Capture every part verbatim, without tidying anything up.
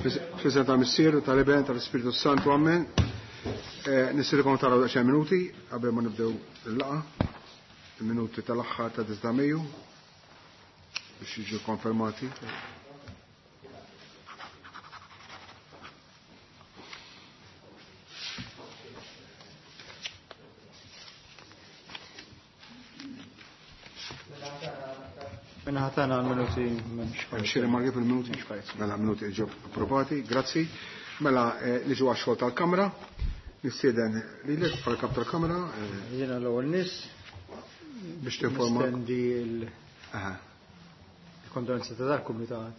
Fisem tal-Missieru tal-Iben tal-Ispiritu Santu Amen. Nisirkom taraw daċċa minuti qabel ma nibdew il-laqa. Il-minuti tal-aħħar ta' disda Mejju biex jiġu konfermati. Minna ħatana għal-minuti Xiri margi fil-minuti? Mela minuti ġob approvati, grazzi. Mela liġu għaxħol tal-kamra. Nistieden li l għal-kap tal-kamra. Jena l-għol nis. Biex t-informa. Nistendi il-kondolenza ta' dal-komitat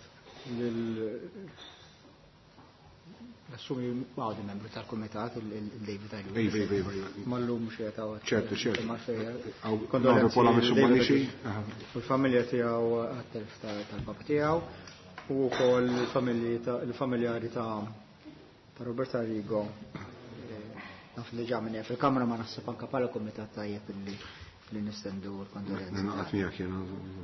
l-assumi għawdi membru tal-komitat il-David Aylu. Mallu mux jgħataw. ċertu, ċertu. Kondolenza il-familja tijaw għattelf tal-papa tijaw u kol il-familjari ta' Roberta Rigo. Naf li ġamini fil-kamra ma naħseb anka pala komitat tajjeb li nistendu l-kondolenza.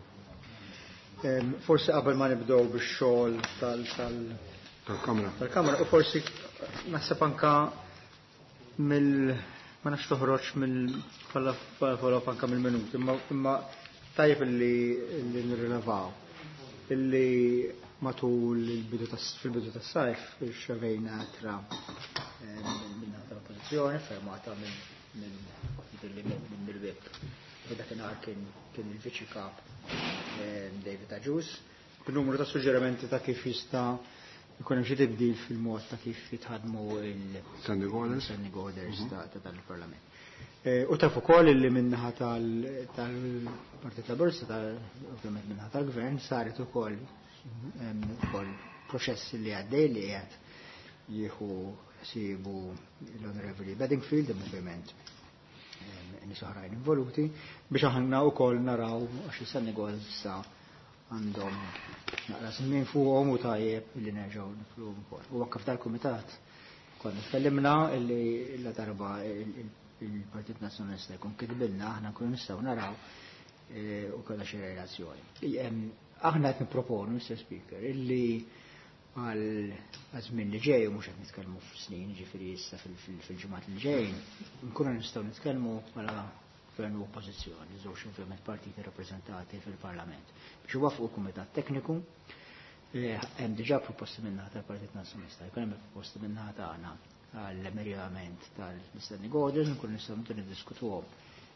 Forsi qabel ma nibdow bix-xogħol tal-kamra. Tal-kamra u forsi naħseb anka mill ma nafx toħroġ mill follow-up anka mill-minuti, imma tajjeb li nirrilevaw illi matul il-bidu fil-bidu tas-sajf xavejna tra minna tal-oppożizzjoni fermata minn bil-web. U dakinhar kien il-Viċi Kap David Aġus b'numru ta' suġġerimenti ta' kif jista' jkun hemm xi tibdil fil-mod ta' kif jitħadmu il-standing orders ta' tal-Parlament. U taf ukoll li minnaħa tal-Partit Laburista tal-ovvjament minnaħa tal-Gvern saret ukoll ukoll proċess li għaddej li qed jieħu ħsibu l-Onorevoli Bedingfield il-moviment nies oħrajn involuti biex aħna wkoll naraw għax is-standing sa għandhom naqra żmien fuqhom u tajjeb li nerġgħu nifluhom ukoll. U anke f'dal-kumitat konna tkellimna li la darba il-Partit Nazzjonalista jkun kitbilna aħna nkunu nistgħu naraw u kollha xi relazzjoni. Aħna qed nipproponu, Mister Speaker, illi għal żmien li ġej u mhux qed nitkellmu f'snin, ġifieri issa fil-ġimgħat li ġejjin, nkunu nistgħu nitkellmu bħala gvern u oppożizzjoni, żewġ ovvjament partiti rappreżentati fil-Parlament. Biex iwaffqu l-Kumitat Tekniku, hemm diġà proposti minnaħa tal-Partit Nazzjonalista, jkun hemm proposti minnaħa tagħna għall-emerjament tal-standing orders, nkunu nistgħu niddiskutuhom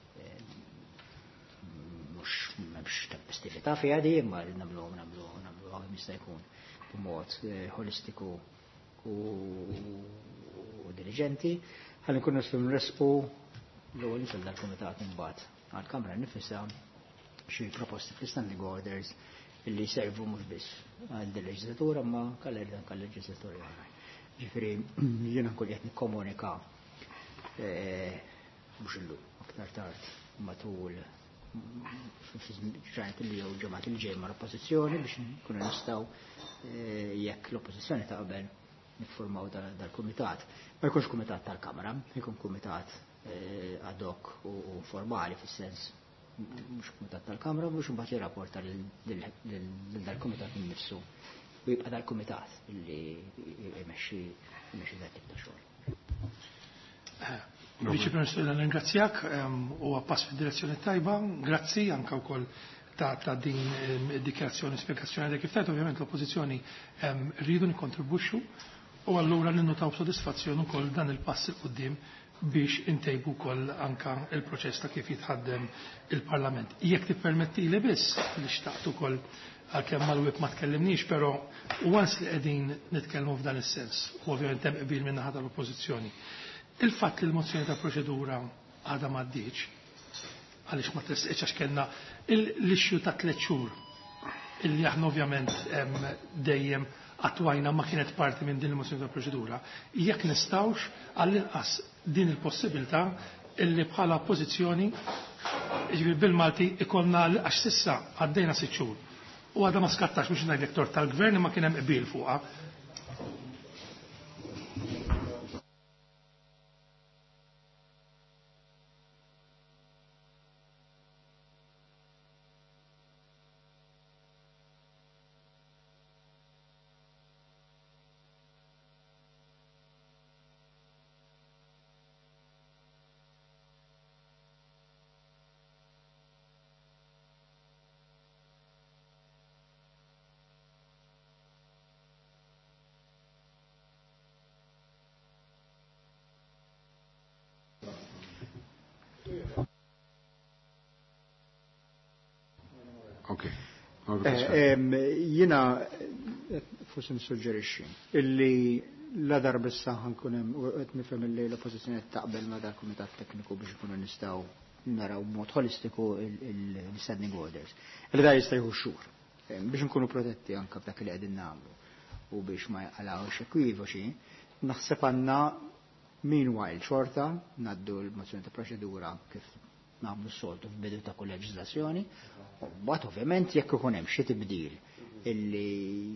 mhux m'hemmx tempestività fiha di, imma nagħmluhom nagħmluhom nagħmluhom jista' jkun b'mod holistiku u diligenti, ħalli nkunu nistgħu nresqu l-ewwel nisel dal-Kumitat imbagħad għall-Kamra nifisha xi proposti fl-standing orders illi jservu mhux biss għal-leġislatura ma kal-leġislaturi oħrajn. Ġifieri jiena nkun qed nikkomunika mhux illum aktar tard matul ġranet li jew ġimgħat il ġej ma' l-oppożizzjoni biex nkunu nistgħu jekk l-oppożizzjoni taqbel niffurmaw dal-kumitat. Ma jkunx kumitat tal-Kamra, jkun kumitat ad hoc u formali fis-sens mhux kumitat tal-Kamra mhux imbagħad jirrapporta dal-kumitat innifsu u jibqa' dal-kumitat li jmexxi dak tip ta' xogħol. Viċi President, ringrazzjak u għappass fid-direzzjoni tajba, grazzi anka wkoll ta' din dikjarazzjoni, spjegazzjoni li kif tajt ovvjament l-oppożizzjoni rridu nikkontribwixxu u allura ninnotaw b'sodisfazzjon ukoll dan il-pass il quddiem biex intejbu wkoll anka il-proċess ta' kif jitħaddem il-Parlament. Jekk tippermetti li biss li xtaqt ukoll għalkemm mal-web ma tkellimniex, però once li qegħdin nitkellmu f'dan is-sens u ovvjament hemm qbil min-naħa tal-oppożizzjoni. Il-fatt li l-mozzjoni ta' proċedura għadha m'għaddiex għaliex ma tresqitx għax kellna l-issue ta' tliet xhur illi aħna ovvjament dejjem attwajna ma kienet parti minn din il-mozzjoni ta' proċedura, jekk nistgħux għall-inqas din il-possibilità illi bħala oppożizzjoni jiġifieri bil-Malti ikollna għax sissa għaddejna sitt xhur u għadha ma skattax biex ngħidlek tort tal-Gvern ma kien hemm qbil fuqha. Okay. Jiena forsi nissuġġerixxi illi la darba issa ħankun hemm u qed nifhem illi l-oppożizzjoni qed taqbel ma' dal-Kumitat Tekniku biex ikunu nistgħu naraw b'mod holistiku il-standing orders. Il-da jista' jieħu xhur biex nkunu protetti anke b'dak li qegħdin nagħmlu u biex ma jqalgħux ekwivoċi, naħseb għandna meanwhile xorta ngħaddu l-mozzjoni ta' proċedura kif nagħmlu s-soltu f'bidu ta' kull leġiżlazzjoni, u mbagħad ovvjament jekk ikun hemm xi tibdil illi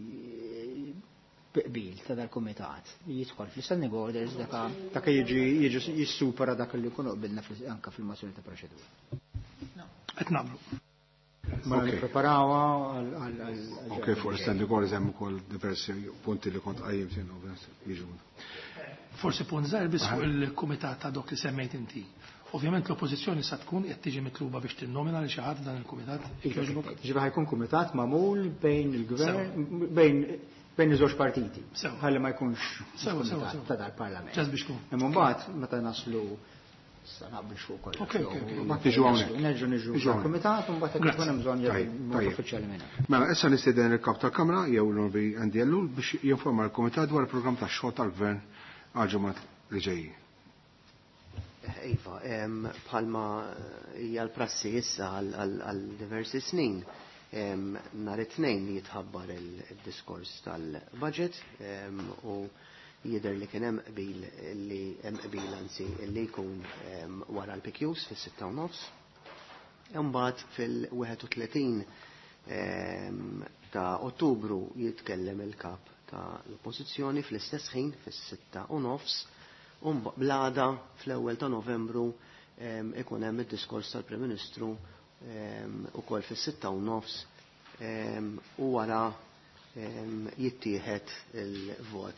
biqbil ta' dal-kumitat jidħol fl-standing orders dak jiġi jissupera dak li jkunu qbilna anke fil-mozzjoni ta' proċedura. Qed nagħmlu. Ma nippreparawha għal. Ok, fuq l-standing orders hemm ukoll diversi punti li kont qajjim tienu jiġu. Forsi punt żgħir biss fuq il-kumitat ta' dok li semmejt inti. Ovvjament l-oppożizzjoni sa tkun qed tiġi mitluba biex tinnomina li xi ħadd dan il-kumitat. Ġifieri ħajkun kumitat magħmul bejn il-gvern bejn bejn iż-żewġ partiti. Ħalli ma jkunx kumitat ta' dal-Parlament. Ġas biex tkun. Imma mbagħad meta naslu sa naqbel fuq kollox. Ok, ok. Ma tiġu hawnhekk. Nerġgħu niġu kumitat u mbagħad ikun hemm bżonn jgħid uffiċjali minn hekk. Mela issa nistieden il-kap tal-Kamra jew l-Norbi Andiellu biex jinforma l-Kumitat dwar il-programm tax-xogħol tal-Gvern għal ġimgħat li ġejjin. Iva, bħalma hija l-prassi issa għal diversi snin. Nhar it-tnejn jitħabbar il-diskors tal-budget u jidher li kien hemm qbil li hemm qbil anzi li jkun wara l-P Qs fis-sitta u nofs. Imbagħad fil-wieħed u tletin ta' Ottubru jitkellem il-kap ta' l-Oppożizzjoni fl-istess ħin fis-sitta u nofs. U blada fl-ewwel ta' Novembru ikun hemm id-diskors tal-Prim Ministru ukoll fis-sitta u nofs u wara jittieħed il-vot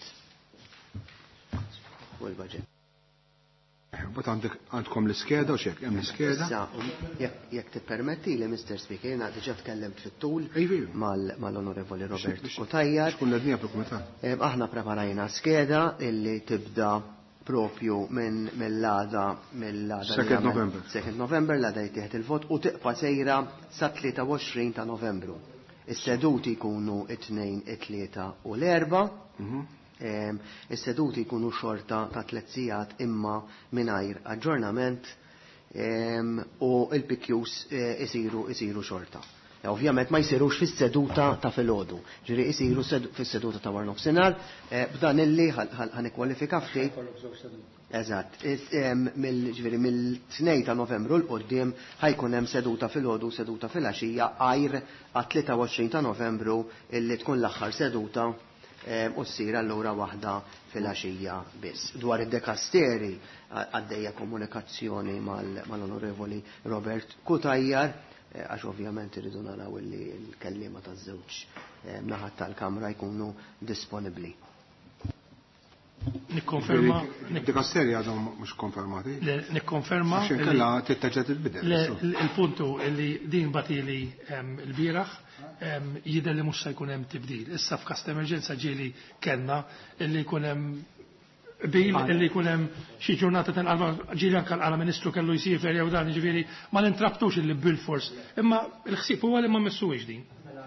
fuq il-budget. Bat għandkom l-iskeda u xek, hemm l-iskeda? Jekk tippermetti li Mister Speaker jiena diġà tkellimt fit-tul mal-Onorevoli Robert Kutajjar. Xkun l-dnija fil-Kumitat? Aħna preparajna skeda illi tibda propju minn mill-għada mill-għada Second November. Second November l-għada jittieħed il-vot u tiqpa sejra sa tlieta u għoxrin ta' Novembru. Is-seduti jkunu it-tnejn, it-tlieta u l-erba. Is-seduti jkunu xorta ta' tliet sigħat imma mingħajr aġġornament u l-P Qs isiru isiru xorta. Ovvjament ma jsirux fis-seduta ta' filgħodu. Ġieri jsiru fis-seduta ta' war nofsinhar, b'dan illi ħanikwalifika ftit. Eżatt. Ġifieri mill-tnejn ta' Novembru l qudiem ħajkun hemm seduta filgħodu seduta fil-għaxija għajr għat-tlieta u għoxrin ta' Novembru illi tkun l-aħħar seduta u ssir allura waħda fil-għaxija biss. Dwar id-dekasteri għaddejja komunikazzjoni mal-Onorevoli Robert Kutajjar għax ovvjament irridu naraw li l-kellima taż-żewġ naħat tal-Kamra jkunu disponibbli. Nikkonferma. Id-dikasteri għadhom mhux konfermati? Nikkonferma. X'in kellha titteġġed il-bidel. Il-puntu li din batili l-bieraħ jidher li mhux se jkun hemm tibdil. Issa f'każ ta' emerġenza ġieli kellna illi jkun hemm bil illi jkun hemm xi ġurnata tanqalba ġieli anke l Ministru kellu jsifer jew dan jiġifieri ma nintrabtux illi bil-fors. Imma l-ħsieb huwa li ma messuhiex din.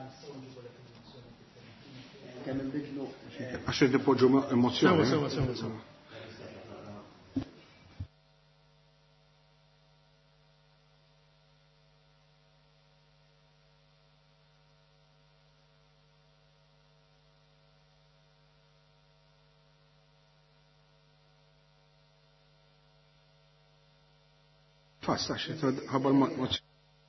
Għax idpoġġu emozzjoni. Sewa, sewa, sewa. Fast, għax ħabba l-mozzjoni.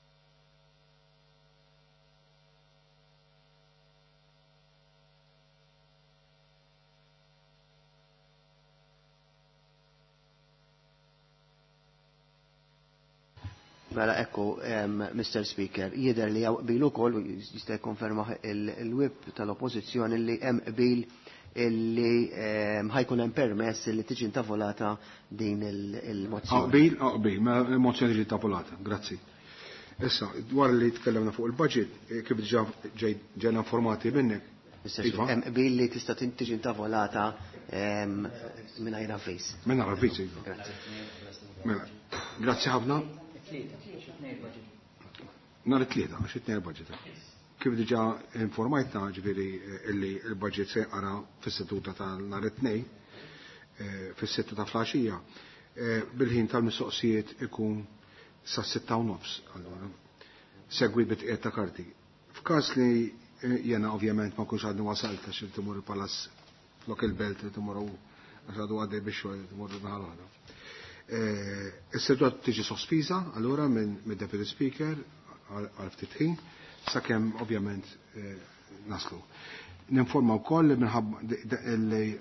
Mela ekku, Mister Speaker, jidher li jaqbilu kol, jista' jikkonferma il-wib tal-Oppożizzjoni li hemm qbil illi ħajkun hemm permess li tiġi intavolata din il-mozzjoni. Qbil, qbil, ma l-mozzjoni tiġi intavolata, grazzi. Issa, dwar li tkellemna fuq il-budget, kif ġejna informati minnek. Hemm qbil li tista' tiġi intavolata mingħajr avviż. Mingħajr avviż, iva. Grazzi. Mela, grazzi ħafna. Nar it-tlieta, għax it-tnejn il-budget. Kif diġà informajtna ġifieri illi il-budget se jqara fis-seduta tal-nhar it-tnejn fis-sitta ta' flaxija bil-ħin tal-mistoqsijiet ikun sa' sitta u nofs. Allura segwi bitqiet ta' karti. F'każ li jena ovvjament ma kunx għadni wasalt għax timur il-palas flok il-belt li timur għax għadu għaddej biex xogħol timur naħal għada. Is-seduta tiġi sospiża allura minn Deputy Speaker għal ftit ħin sakemm ovvjament naslu. Ninforma wkoll li minħabba li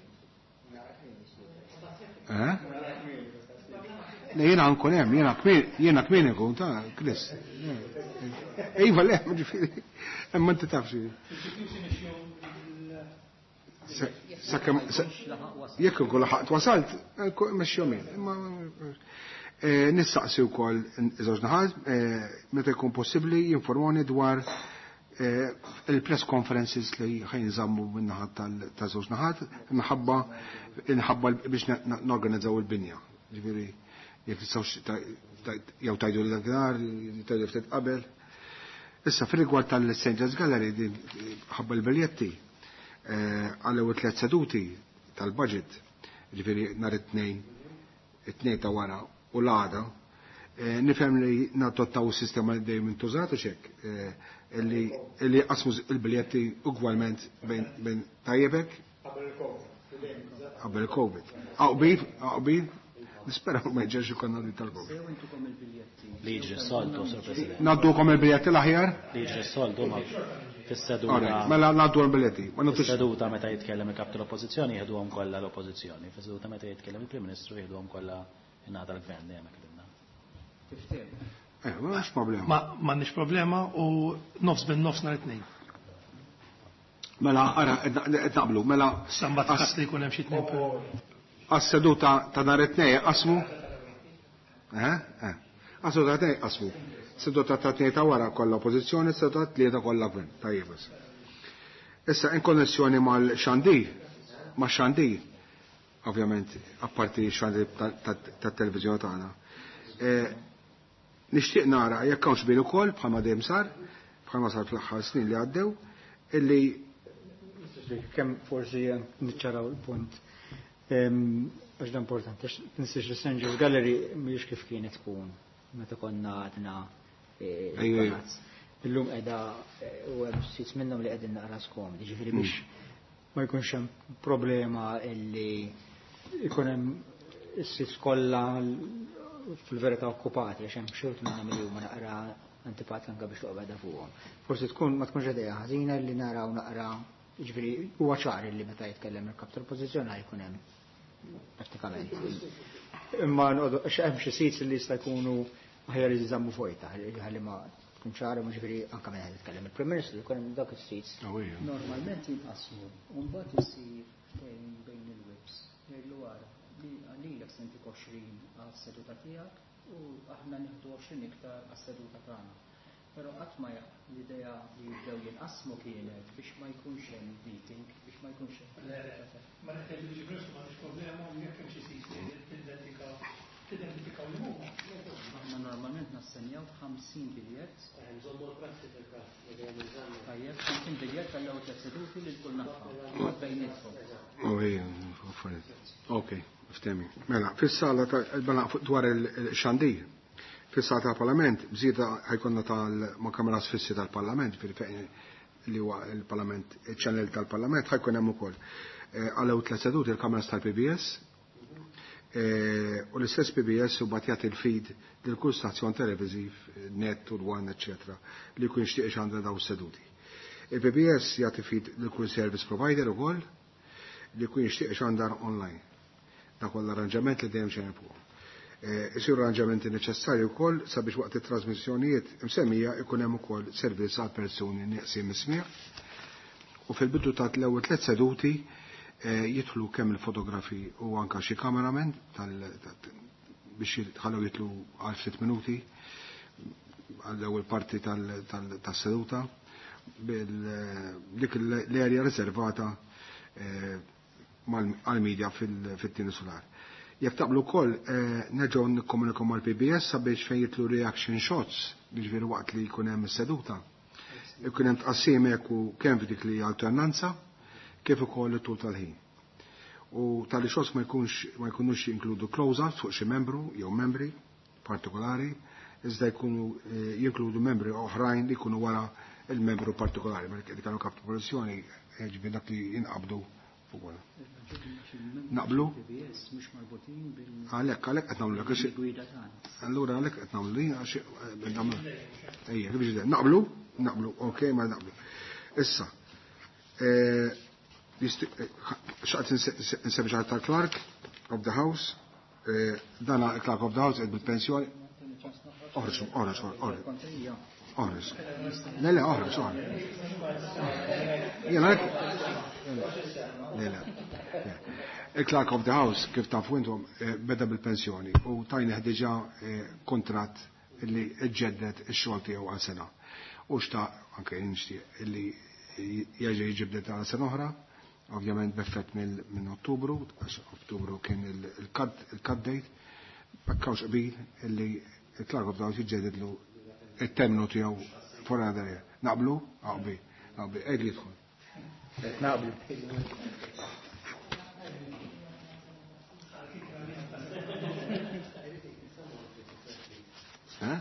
Eh? Jena nkun hemm, jena jena kmien ikun ta' Chris. Ejva le, ma ġifieri. Imma inti tafx. Sakemm jekk inkun laħaqt wasalt, mexxi jomien. Imma nistaqsi wkoll iżewġ naħat meta jkun possibbli jinformoni dwar il-press conferences li ħajnżammu min-naħat ta' żewġ naħat minħabba inħabba biex norganizzaw il-binja. Ġifieri jekk tistgħux jew tajdu l-għar, tajdu ftit qabel. Issa fir-rigward tal-Saint John's Gallery din ħabba l-biljetti għal tliet seduti tal-budget, ġifieri nhar it-tnejn, it-tnejn ta' wara u l-għada, nifhem li nadottaw is-sistema li dejjem intużat u xekk illi qasmu il-biljetti ugwalment bejn tajjebek qabel il-Covid. Aqbid, aqbid, nispera ma jġerx ikonna li tal-Covid. Li jiġri s-soltu, Sur President. Naddukom il-biljetti l-aħjar? Li jiġri s-soltu ma fis-seduta. Mela naddu l-biljetti. Fis-seduta meta jitkellem il-kap tal-Oppożizzjoni jieħduhom kollha l-Oppożizzjoni. Fis-seduta meta jitkellem il-Prim Ministru jieħduhom kollha in-nagħta l-Gvern dejjem hekk. Eh, ma nix problema. Ma m'għandniex problema u nofs bin nofs nhar it-tnejn. Mela, ara, qed naqblu, mela. Sambat kas li jkun hemm xi tnejn. Għas-seduta ta' nhar it-tnejn qasmu? Eh? Eh. Għas-seduta ta' tnejn qasmu. Seduta ta' tnejn ta' wara kollha oppożizzjoni, seduta ta' tlieta kollha gvern. Tajjeb issa. Issa in konnessjoni mal-xandi, ma' xandi, ovvjament, apparti xandi tat-televiżjoni tagħna. Nixtieq nara jekk hawnx bil ukoll bħalma dejjem sar, bħalma sar fl-aħħar snin li għaddew, illi kemm forsi niċċaraw il-punt. Għax da importanti, ninsiex li Saint John's Gallery mhijiex kif kienet tkun meta konna għadna il-palazz. Illum qiegħda u hemm sit minnhom li qegħdin naqra skomdi, ġifieri biex ma jkunx hemm problema illi jkun hemm is-sit kollha fil-verità okkupati, għax hemm xort minnhom li huma naqra antipati anke biex toqgħodha fuqhom. Forsi tkun ma tkunx idea ħażina li naraw naqra, jiġifieri huwa ċar li meta jitkellem il-kap tal-Oppożizzjoni jkun hemm prattikament. Imma nqogħdu għax hemm xi sits li jista' jkunu aħjar jiżammu fojta, ħalli ma tkun ċara ma ġifieri anke meta jitkellem il-Prim Ministru jkun hemm dak is-sits. Normalment jinqasmu, u mbagħad isir bejn il-webs. Jgħidlu wara li għalilek sentik għoxrin għas-seduta tiegħek u aħna nieħdu għoxrin iktar għas-seduta tagħna. Però qatt ma l-idea li jibdew jinqasmu kienet biex ma jkunx hemm meeting, biex ma jkunx hemm. Ma nħeġġu li ġibru ma problema u jekk hemm xi sistemi tidentifikaw tidentifikaw li huma. Aħna normalment nassenjaw ħamsin biljett. Nżommu l-prassi fil-każ li dejjem iżammu. Tajjeb, ħamsin biljett għall-ewwel tliet seduti li l-kull nafha bejniethom. Okay, ftemi. Mela, fis-sala dwar il-xandir, fis-sala tal-Parlament, bżieda ħajkonna tal-kameras fissi tal-Parlament, li huwa il-Parlament, il-ċannel tal-Parlament, ħajkun hemm ukoll għal tliet seduti il-kameras tal-P B S u l-istess P B S u batjat il-feed lil kull stazzjon televiżiv, net u l-wan, eċetera, li jkun jixtieq għandha daw seduti. Il-P B S jagħti feed lil kull service provider ukoll li jkun jixtieq għandha online. Dak huwa l-arranġament li dejjem xejn fuq. Isiru arranġamenti neċessarji wkoll sabiex waqt it-trasmissjonijiet imsemmija ikun hemm ukoll servizz għal persuni nieqsin mismija. U fil-bidu ta' l-ewwel tliet seduti jidħlu kemm il-fotografi u anke xi kameramen biex jitħallew jitlu għal ftit minuti għall-ewwel parti tas-seduta dik l-erja riservata għal-medja fit-tieni solar. Jekk taqblu wkoll nerġgħu nikkomunikaw mal-P B S sabiex fejn jitlu reaction shots jiġifieri waqt li jkun hemm is-seduta. Ikun hemm tqassim hekk kemm f'dik li alternanza kif ukoll it-tul tal-ħin. U tali shots ma jkunx ma jkunux jinkludu close-out fuq xi membru jew membri partikolari, iżda jkunu jinkludu membri oħrajn li jkunu wara il-membru partikolari, ma dik kienu kap popolazzjoni ġifieri dak li jinqabdu fuq wara. Naqblu? Għalhekk għalhekk qed nagħmlu lek. Allura għalhekk qed nagħmlu li għax ejja kif ġidher. Naqblu? Naqblu, okej ma naqblu. Issa, xaqt nsemmi xaħat tal-Clark of the House, dana Clark of the House qed bil-pensjoni. Oħroġ, oħroġ, oħroġ. Oħroġ. Le, le, oħroġ, oħroġ. Jena Le, le. Il-Clark of the House, kif tafu intom, beda bil-pensjoni u tajni ħdiġa kontrat illi ġeddet ix-xogħol tiegħu għal sena. U xta' anke nixtieq illi jerġa' jiġibdet għal sena oħra, ovvjament b'effett minn Ottubru, għax Ottubru kien il-cut date, bakkawx qbil illi il-Clark of the House jiġġedidlu it-terminu tiegħu for another year. Naqblu? Aqbi, aqbi, ejli jidħol. Naqblu. Huh?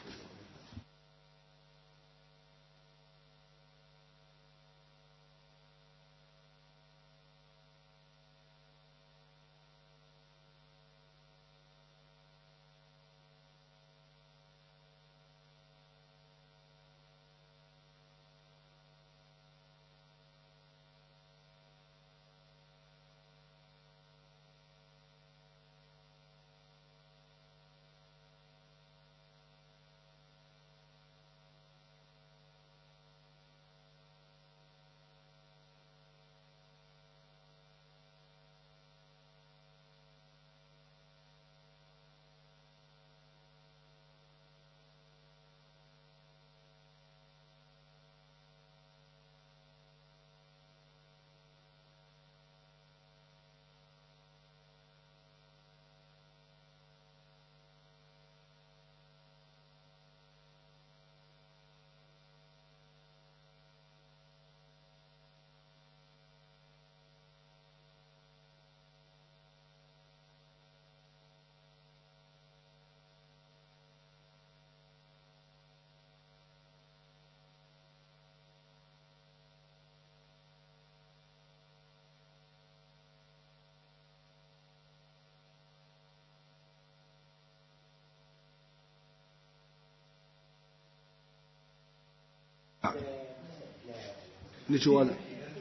Niġu għal.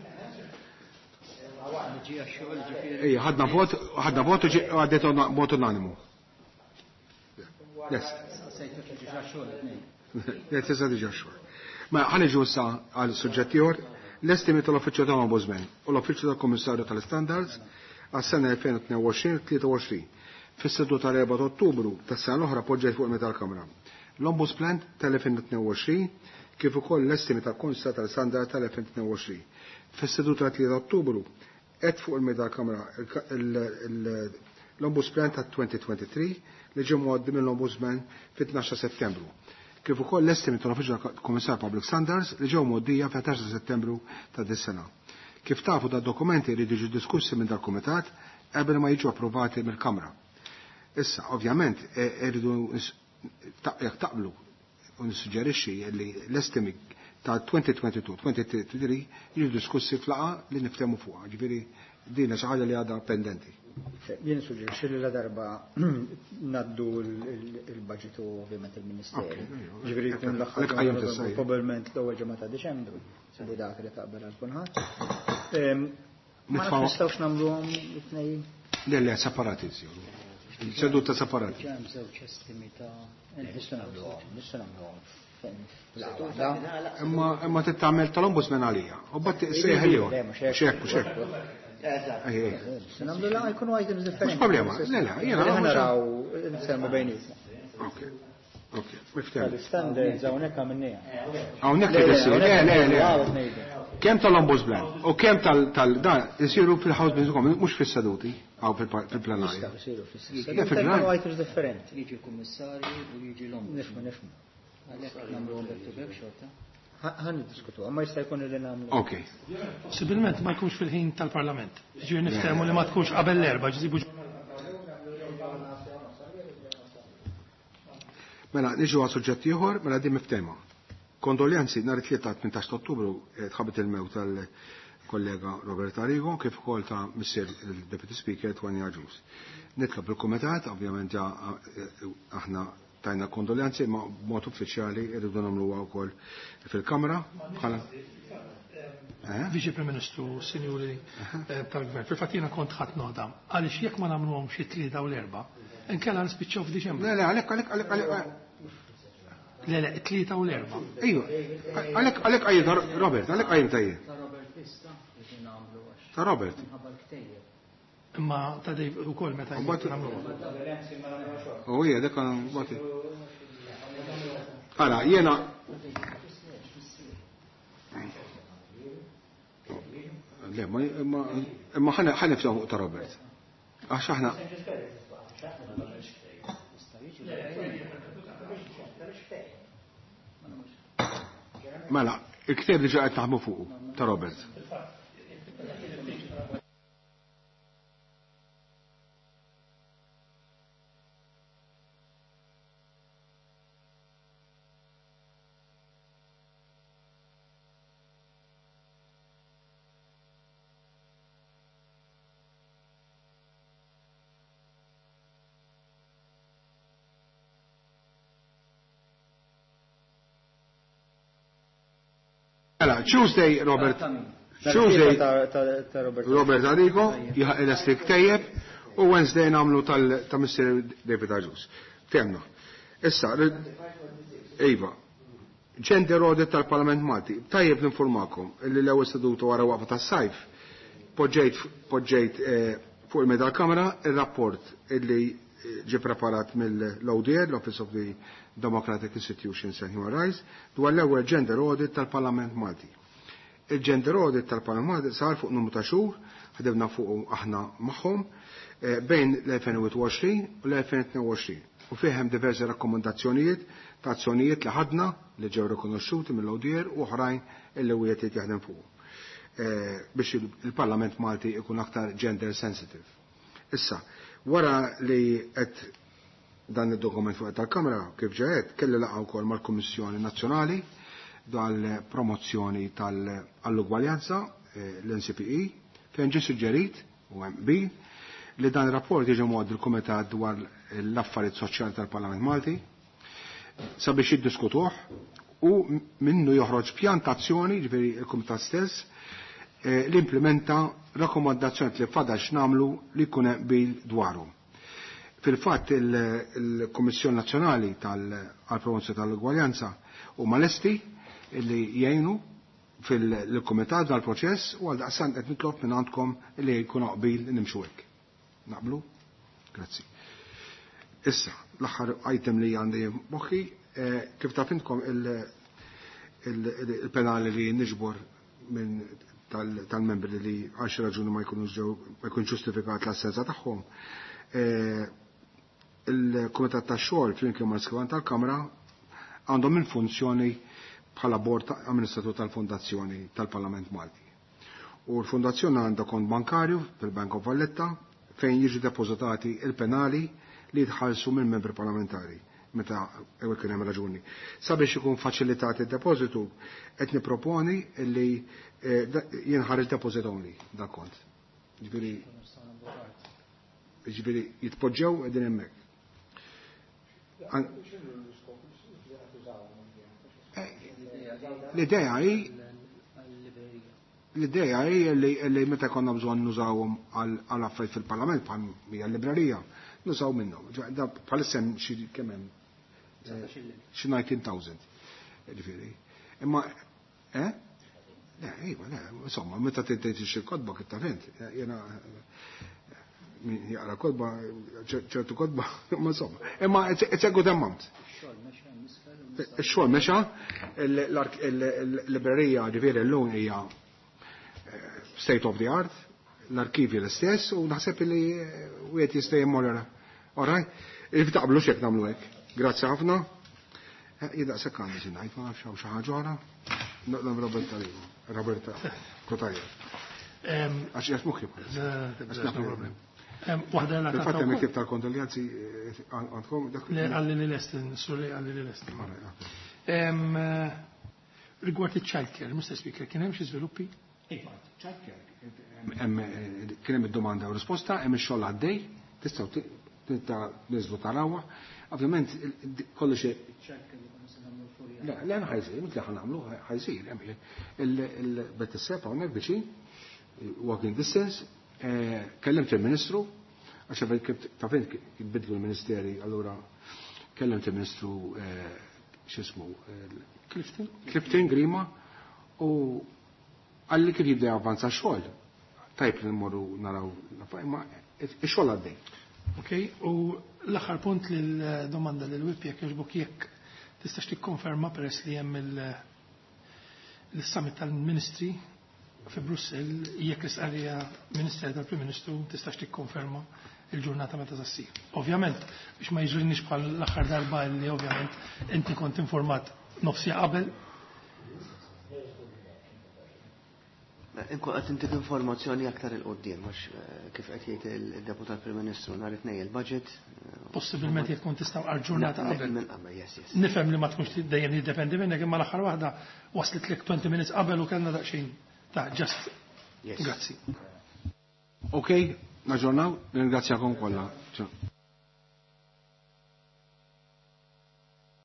Ejja, ħadna vot, ħadna vot u għaddetu vot unanimu. Yes. Yes, tisa diġa xogħol. Ma ħaniġu issa għal suġġett ieħor, l-estimi tal-Uffiċċju tal-Ombudsman u l-Uffiċċju tal-Kummissarju tal-Standards għas-sena elfejn u tnejn u għoxrin tlieta u għoxrin. Fis-seduta tal-erba' ta' Ottubru tas-sena l-oħra poġġejt fuq il-meta tal-Kamra. L-Ombudsman tal-elfejn u tnejn u għoxrin kif ukoll l-estimi tal-Kummissarju tal-Standard tal-elfejn u tnejn u għoxrin. Fis-seduta tal-tlieta ta' Ottubru qed fuq il-meta tal-Kamra l-Ombudsman tat-twenty-twenty-three li ġie mgħaddi mill-Ombudsman fit-tnax ta' Settembru. Kif ukoll l-estimi tal-Uffiċċju tal-Kummissar Public Standards li ġew mgħoddija fit-għaxar ta' Settembru ta' dis-sena. Kif tafu da' dokumenti li jiġu diskussi minn dal-Kumitat qabel ma jiġu approvati mill-Kamra. Issa, ovvjament, irridu jekk taqblu u nissuġġerixxi li l-estimi ta' twenty twenty-two twenty twenty-three jiġu diskussi f'laqa li niftehmu fuqha. Ġifieri din xi ħaġa li għadha pendenti. Jien suġġerixxi li la darba naddu il-budget u ovvjament il-Ministeri. Ġifieri jkun l-aħħar probabbilment l-ewwel ġimgħa ta' Diċembru, li dak li taqbel għal kulħadd. Ma nistgħux nagħmluhom it-tnejn. Le le separati jsir. Il-seduta separati. Ġemm żewġ estimi ta' nistgħu nagħmluhom, nistgħu nagħmluhom. Imma imma tittamel tal-Ombudsman għalija. U bad sejħu. Xekku, xekku. Namlu la jkunu items differenti. Mux problema, le la, jena. Jena naraw, nsemmu bejnietna. Ok, ok, miftem. Standards, għawnek għamennija. Għawnek li dessi, le, le, le. Kemm tal-ombudsman u kemm tal dan isiru fil-House Business Committee mhux fis-seduti għaw fil-plenarja. Għajtux differenti. Jiġi l-kummissarju u jiġi l-ombudsman. Nifmu, nifmu. Għalhekk nagħmlu back to back xorta. Ħan diskutu, ma jista' jkun li nagħmlu. Ok. Possibilment ma jkunx fil-ħin tal-Parlament. Ġifieri niftehmu li ma tkunx qabel l-erba' ġibu. Mela niġu għal suġġett ieħor, mela din miftema. Kondoljanzi nhar it-tlieta tmintax Ottubru tħabbet il-mew tal-kollega Robert Arrigo kif ukoll ta' missier il-Deputy Speaker Twania Ġus. Nitlob il-Kumitat, ovvjament ja aħna tajna kondoljanzi ma' b'mod uffiċjali irridu nagħmluha wkoll fil-Kamra bħala. Viċi Prim Ministru, Sinjuri tal-Gvern, fil-fatt jiena kont ħadd nota għaliex jekk ma nagħmluhomx it-tlieta u l-erba' inkella nispiċċaw f'Diċembru. Le, le, għalhekk għalhekk għalhekk għalhekk. Le, le, it-tlieta u l-erba'. Ejju, għalhekk għalhekk qajjed Robert, għalhekk qajjem tajjeb. Ta' Robert Pista jiġi nagħmlu għax. Ta' Robert. Minħabba l-ktejjeb. Imma ta' Dave ukoll meta nagħmluhom. U hija dak kan bati. Ara, jiena Le, ma imma ħana ħaniftaw ta' Robert. Għax aħna Mela, il-kteb li ġaqet naħmu fuqu ta' Robert. Mela, Tuesday, Robert. Tuesday, Robert Arrigo, jħaq il-estik tajjeb, u Wednesday namlu ta' mister David Ajus. Temna. Issa, Eva, gender audit tal-Parlament Malti. Tajjeb ninformakom, illi l-ewwel seduta wara waqfa tas-sajf, poġġejt fuq il-meda l-Kamra il-rapport illi ġi preparat mill-O D R, l-Office of the Democratic Institutions and Human Rights, dwar l-ewwel gender audit tal-Parlament Malti. Il-gender audit tal-Parlament Malti sar fuq numru ta' xhur, ħadibna fuq aħna magħhom bejn l-elfejn u għoxrin u l-elfejn u tnejn u għoxrin. U fihem diversi rakkomandazzjonijiet ta' azzjonijiet li ħadna li ġew rikonoxxuti mill-O D R u oħrajn illi wieħed jrid jaħdem fuq. Biex il-Parlament Malti ikun aktar gender sensitive. Issa, wara li qed dan id-dokument fuq tal-Kamra kif ġeet kelli laqgħu wkoll mal-Kummissjoni Nazzjonali dal-promozzjoni tal-ugwaljanza l-N C P E fejn ġie suġġerit u hemm bil li dan ir-rapport jiġi mod il-Kumitat dwar l-affarijiet soċjali tal-Parlament Malti sabiex jiddiskutuh u minnu joħroġ pjantazzjoni ġifieri l-Kumitat stess li implementa rakkomandazzjoni li fadax nagħmlu li jkun hemm bil dwarhom. Fil-fatt il-Kommissjoni Nazzjonali tal-Promozzjoni tal-Ugwaljanza huma lesti li jgħinu fil-Kumitat dal-proċess u għal daqsan qed nitlob minn għandkom li jkunu qbil nimxu hekk. Naqblu? Grazzi. Issa, l-aħħar item li għandi moħħi kif taf intkom il-penali li niġbor minn tal-membri li għax raġuni ma jkunux ġew ma jkun ġustifikat l-assenza tagħhom. Il-Kumitat tax-xogħol flimkien mal-Skrivan tal-Kamra għandhom minn funzjoni bħala bord amministratur tal-Fondazzjoni tal-Parlament Malti. U l-Fondazzjoni għandha kont bankarju fil-Bank of Valletta fejn jiġu depożitati il-penali li jitħallsu minn membri parlamentari meta ewe kien hemm raġuni. Sabiex ikun faċilitat id-depożitu qed nipproponi li jinħar il-deposit only dak kont. Ġifieri ġifieri jitpoġġew qegħdin hemmhekk. L-idea hi l-idea hi li meta konna bżonn nużawhom għal affarijiet fil-Parlament bħal hija l-librerija nużaw minnhom. Bħalissa hemm xi kemm hemm xi nineteen thousand. Ġifieri. Imma eh? Le, iva, le, insomma, meta tgħid xi kodba kif tafent, jiena jaqra kodba, ċertu kodba, ma insomma. Imma it's a good amount. Ix-xogħol mexa, l-librerija ġifieri llum hija state of the art, l-arkivi l-istess, u naħseb li u għet jista' jimmorra. Oraj, if taqblu xek namlu hekk. Grazzi ħafna. Jida sekkandi ġinajt, ma nafx xi ħaġa oħra. Noqdam Roberta Livo, Roberta Kotajja. Għax jgħat muħi. Waħda la ta' fatta miktib tal-kondoljanzi għandkom dak. Għalli li l-estin, surri għalli li l-estin. Rigward il-child care, mister Speaker, kien hemm xi żviluppi? Child care. Kien hemm id-domanda u risposta, hemm ix-xogħol għaddej, tistgħu ta' niżlu tarawha. Ovvjament kollox la la ħajsir, mitli ħan nagħmlu ħajsir. Il-bet-is-seba hawnhekk biċin, walking distance, kellimt il-Ministru, għax ta' fejn kitbidlu l-Ministeri, allura kellimt il-Ministru x'ismu Clifton Clifton Grima u għalli kif jibda avvanza xogħol. Tajb li mmorru naraw ma x-xogħol għaddej. Ok, u l-aħħar punt lill-domanda lill-Wip jekk jogħġbok jekk tistax tikkonferma peress li hemm il-summit tal-Ministri fi Brussel jekk l-istqarrija Ministeri tal-Prim Ministru tistax tikkonferma il-ġurnata meta tassir. Ovvjament, biex ma jiġrinix bħal l-aħħar darba li ovvjament inti kont informat nofsija qabel. Inkun qed intik informazzjoni aktar il-qudiem mhux kif qed jgħid il-Deputat Prim Ministru nhar it-tnejn il-budget. Possibilment jekk tkun tistgħu għal ġurnata qabel. Nifhem li ma tkunx dejjem jiddependi minnek imma l-aħħar waħda waslet lek twenty minutes qabel u kellna daqsxejn ta' just. Grazzi. Ok, naġġornaw, ringrazzjakom kollha.